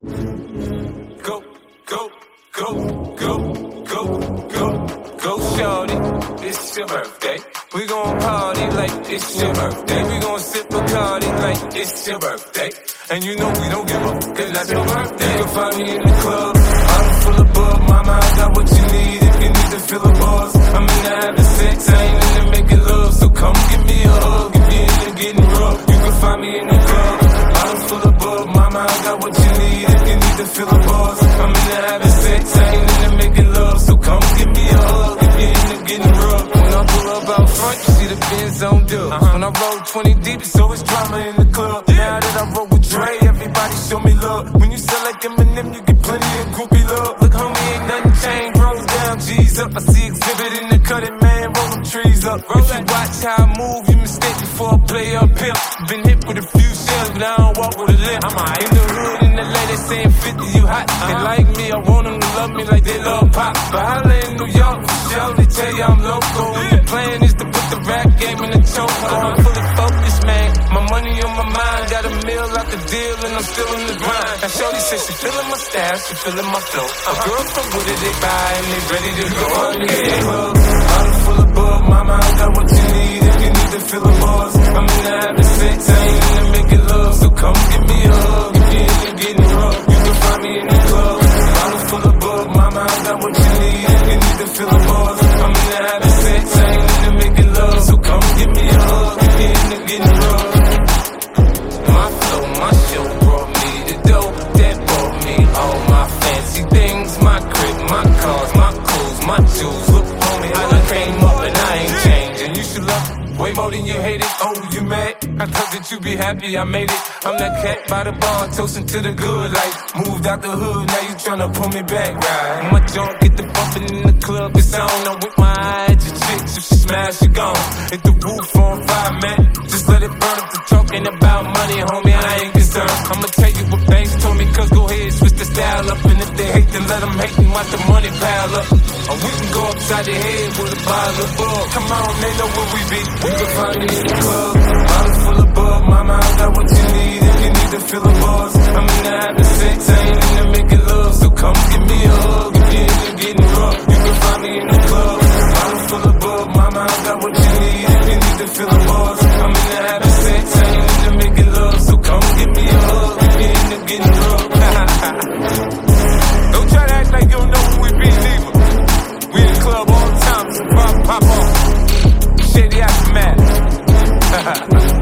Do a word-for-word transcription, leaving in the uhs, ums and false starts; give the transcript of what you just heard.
Go, go, go, go, go, go, go, shorty, it's your birthday. We gon' party like it's your birthday. We gon' sip Bacardi like it's your birthday. And you know we don't give up, cause that's your birthday. You can find me in the club, bottle full of bug. Mama, I got what you need if you need to fill a buzz. I'm into having sex, I ain't into making love. So come give me a hug if you're into getting rough. You can find me in the club, bottle full of bug. Mama, I got what you need if you need to fill a buzz. I'm into having sex, I ain't into making love. So come give me a hug if you're into getting rough. When I pull up out front, you see the Benz on dub. Uh-huh. When I roll twenty deep, it's always drama in the club. Now that I roll with Dre, everybody show me love. When you sell like Eminem, you get plenty of groupie love. Look, homie, ain't nothing changed. Rolls down, G's up. I see exhibit in the cutting, man. Roll them trees up. Roll if you watch how I move, you mistake before I play uphill. Been hit with a few shells, but I don't walk with a limp. I'm in the hood, in the lady they saying fifty, you hot. Uh-huh. They like me, I want them to love me like they love pop. But holla in New York, for sure, they tell you I'm local. Yeah. The plan is to put the rap game in the choke. Uh-huh. I'm fully focused, man. My money on my mind, got a meal out the deal, and I'm still in the grind. Now shorty says she feeling my style, she feeling my flow. Uh-huh. A girl from Wooded, they buy and they ready to go. I'm in the club, bottle full of bug. Mama, I got what you need if you need to fill a buzz. I'm into having sex, I ain't into making love. So come give me a hug if you're into getting rough. You can find me in the club, bottle full of bug. Mama, I got what you need if you need to fill a buzz. I'm into having sex, I ain't into making love. So come give me a hug if you're into getting rough. My flow, my show brought me the dough that brought me all my fancy things. My crib, my cars, my clothes, my jewels. Look, homie, I done came up and I ain't changing. You should love it way more than you hate it. Oh, you mad? I thought that you be happy I made it. I'm that cat by the bar, toasting to the good life. Moved out the hood, now you tryna pull me back, right? My junk get the bumping in the club, it's on. I'm with my eye at your chicks, if she smash, she gone. Hit the roof on fire, man. Just let it burn up to talking about money, homie, I ain't concerned. I'ma tell you what banks told me, cause go ahead, switch the style up. And if they hate, then let them hate and watch the money pile up. Or we can go upside the head with a bottle of bug. Come on, they know where we be. We can find me in the club, bottles full of bug. Mama, I got what you need if you need to fill a buzz. I'm into having sex, I ain't into making love. So come give me a hug if you're into getting rough. You can find me in the club, bottles full of bug. Mama, I got what you need if you need to fill a buzz. I'm into having sex, I ain't into making love. So come give me a hug if you're into getting rough. Don't try to act like you don't know who we be, neither. We in the club all the time, so pop, pop off. Shady Aftermath.